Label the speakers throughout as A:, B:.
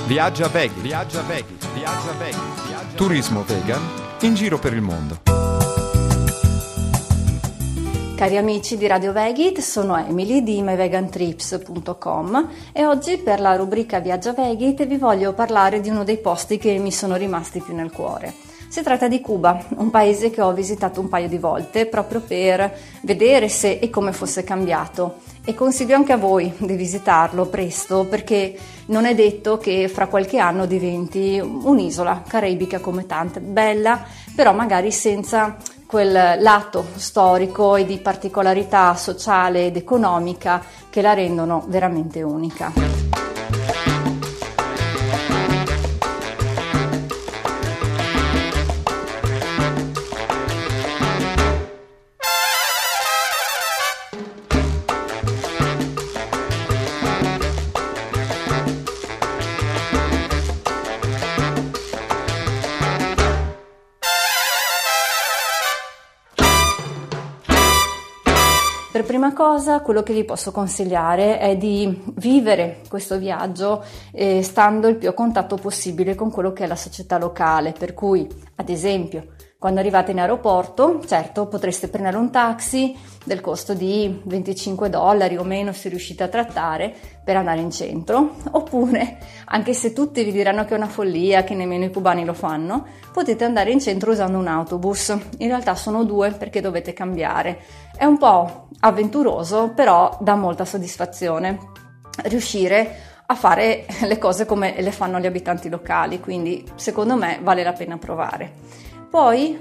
A: Viaggia Veggie. Turismo vegan in giro per il mondo.
B: Cari amici di Radio Veggie, sono Emily di myvegantrips.com e oggi per la rubrica Viaggia Veggie vi voglio parlare di uno dei posti che mi sono rimasti più nel cuore. Si tratta di Cuba, un paese che ho visitato un paio di volte proprio per vedere se e come fosse cambiato, e consiglio anche a voi di visitarlo presto perché non è detto che fra qualche anno diventi un'isola caraibica come tante, bella però magari senza quel lato storico e di particolarità sociale ed economica che la rendono veramente unica. Per prima cosa, quello che vi posso consigliare è di vivere questo viaggio stando il più a contatto possibile con quello che è la società locale, per cui, ad esempio, quando arrivate in aeroporto, certo, potreste prendere un taxi del costo di $25 o meno se riuscite a trattare per andare in centro, oppure, anche se tutti vi diranno che è una follia, che nemmeno i cubani lo fanno, potete andare in centro usando un autobus. In realtà sono due perché dovete cambiare. È un po' avventuroso, però dà molta soddisfazione riuscire a fare le cose come le fanno gli abitanti locali, quindi secondo me vale la pena provare. Poi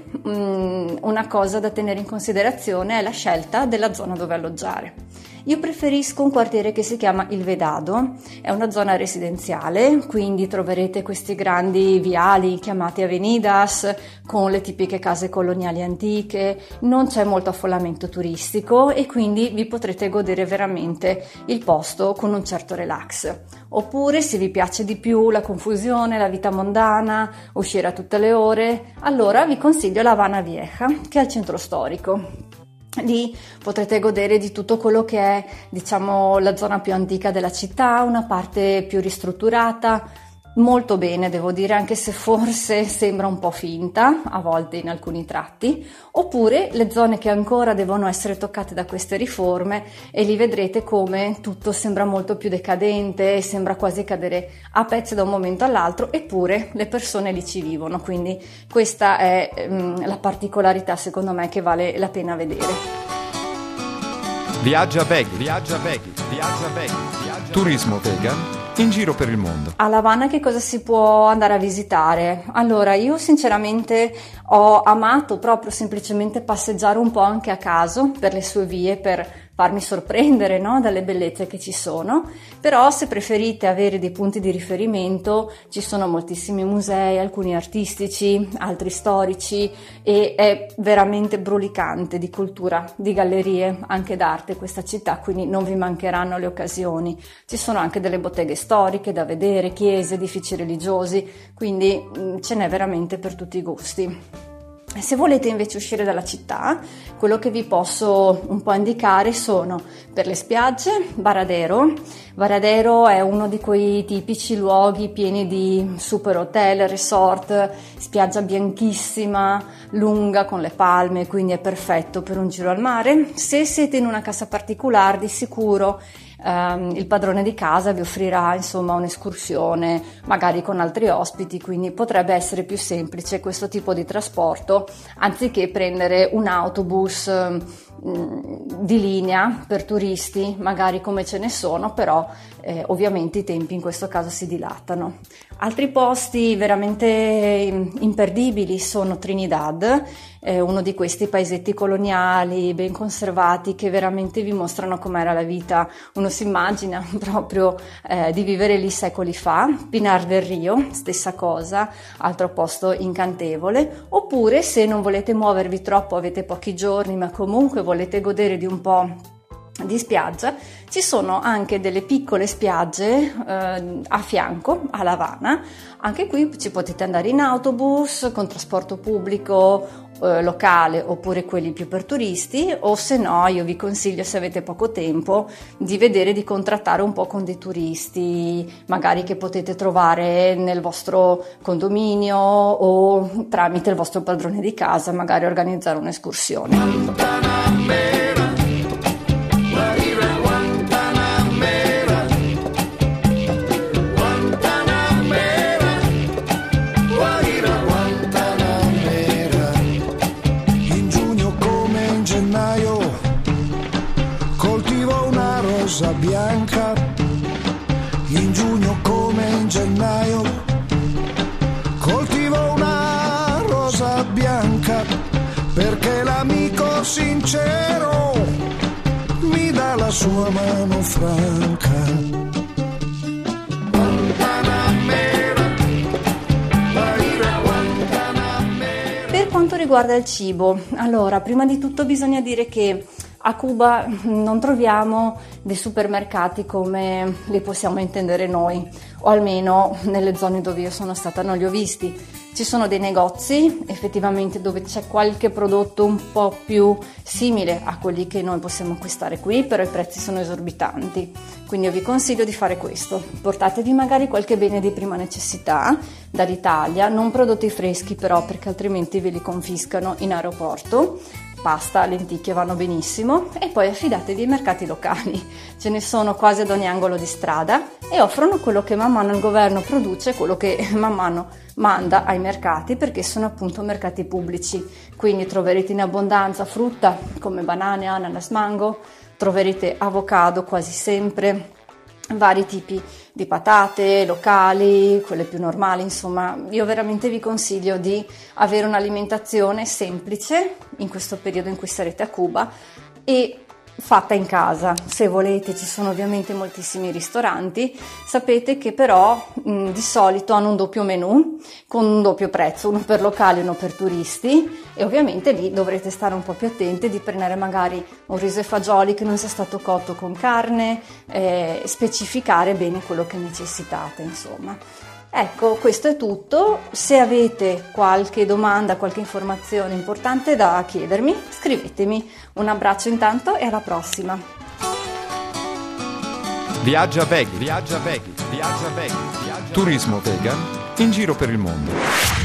B: una cosa da tenere in considerazione è la scelta della zona dove alloggiare. Io preferisco un quartiere che si chiama Il Vedado, è una zona residenziale, quindi troverete questi grandi viali chiamati avenidas con le tipiche case coloniali antiche, non c'è molto affollamento turistico e quindi vi potrete godere veramente il posto con un certo relax. Oppure se vi piace di più la confusione, la vita mondana, uscire a tutte le ore, allora vi consiglio la Habana Vieja, che è al centro storico. Lì potrete godere di tutto quello che è, diciamo, la zona più antica della città, una parte più ristrutturata, molto bene devo dire, anche se forse sembra un po' finta a volte in alcuni tratti, oppure le zone che ancora devono essere toccate da queste riforme e lì vedrete come tutto sembra molto più decadente e sembra quasi cadere a pezzi da un momento all'altro, eppure le persone lì ci vivono, quindi questa è la particolarità secondo me che vale la pena vedere.
A: Viaggia Veggie. Turismo vegan in giro per il mondo.
B: A La Habana che cosa si può andare a visitare? Allora, io sinceramente ho amato proprio semplicemente passeggiare un po' anche a caso per le sue vie, per farmi sorprendere, no, dalle bellezze che ci sono, però se preferite avere dei punti di riferimento ci sono moltissimi musei, alcuni artistici, altri storici, e è veramente brulicante di cultura, di gallerie, anche d'arte questa città, quindi non vi mancheranno le occasioni. Ci sono anche delle botteghe storiche da vedere, chiese, edifici religiosi, quindi ce n'è veramente per tutti i gusti. Se volete invece uscire dalla città, quello che vi posso un po' indicare sono per le spiagge Varadero. Varadero è uno di quei tipici luoghi pieni di super hotel, resort, spiaggia bianchissima, lunga con le palme, quindi è perfetto per un giro al mare. Se siete in una casa particolare, di sicuro il padrone di casa vi offrirà insomma un'escursione magari con altri ospiti, quindi potrebbe essere più semplice questo tipo di trasporto anziché prendere un autobus di linea per turisti, magari come ce ne sono, però ovviamente i tempi in questo caso si dilatano. Altri posti veramente imperdibili sono Trinidad, uno di questi paesetti coloniali ben conservati che veramente vi mostrano com'era la vita, uno si immagina proprio di vivere lì secoli fa. Pinar del Rio, stessa cosa, altro posto incantevole. Oppure se non volete muovervi troppo, avete pochi giorni ma comunque volete godere di un po' di spiaggia, ci sono anche delle piccole spiagge a fianco a La Habana. Anche qui ci potete andare in autobus con trasporto pubblico locale oppure quelli più per turisti, o se no io vi consiglio, se avete poco tempo, di vedere di contrattare un po' con dei turisti magari che potete trovare nel vostro condominio o tramite il vostro padrone di casa, magari organizzare un'escursione.
C: Bianca, in giugno come in gennaio, coltivo una rosa bianca, perché l'amico sincero mi dà la sua mano franca.
B: Per quanto riguarda il cibo, allora, prima di tutto bisogna dire che a Cuba non troviamo dei supermercati come li possiamo intendere noi, o almeno nelle zone dove io sono stata non li ho visti. Ci sono dei negozi effettivamente dove c'è qualche prodotto un po' più simile a quelli che noi possiamo acquistare qui, però i prezzi sono esorbitanti. Quindi io vi consiglio di fare questo: portatevi magari qualche bene di prima necessità dall'Italia, non prodotti freschi però, perché altrimenti ve li confiscano in aeroporto. Pasta, lenticchie vanno benissimo, e poi affidatevi ai mercati locali. Ce ne sono quasi ad ogni angolo di strada e offrono quello che man mano il governo produce, quello che man mano manda ai mercati, perché sono appunto mercati pubblici. Quindi troverete in abbondanza frutta come banane, ananas, mango, troverete avocado quasi sempre, vari tipi di patate locali, quelle più normali. Insomma, io veramente vi consiglio di avere un'alimentazione semplice in questo periodo in cui sarete a Cuba e fatta in casa. Se volete, ci sono ovviamente moltissimi ristoranti. Sapete che però di solito hanno un doppio menù con un doppio prezzo, uno per locali e uno per turisti, e ovviamente lì dovrete stare un po' più attenti di prendere magari un riso e fagioli che non sia stato cotto con carne, specificare bene quello che necessitate, insomma. Ecco, questo è tutto. Se avete qualche domanda, qualche informazione importante da chiedermi, scrivetemi. Un abbraccio intanto e alla prossima.
A: Viaggia veggie, viaggia veggie, viaggia veggie, turismo vegan in giro per il mondo.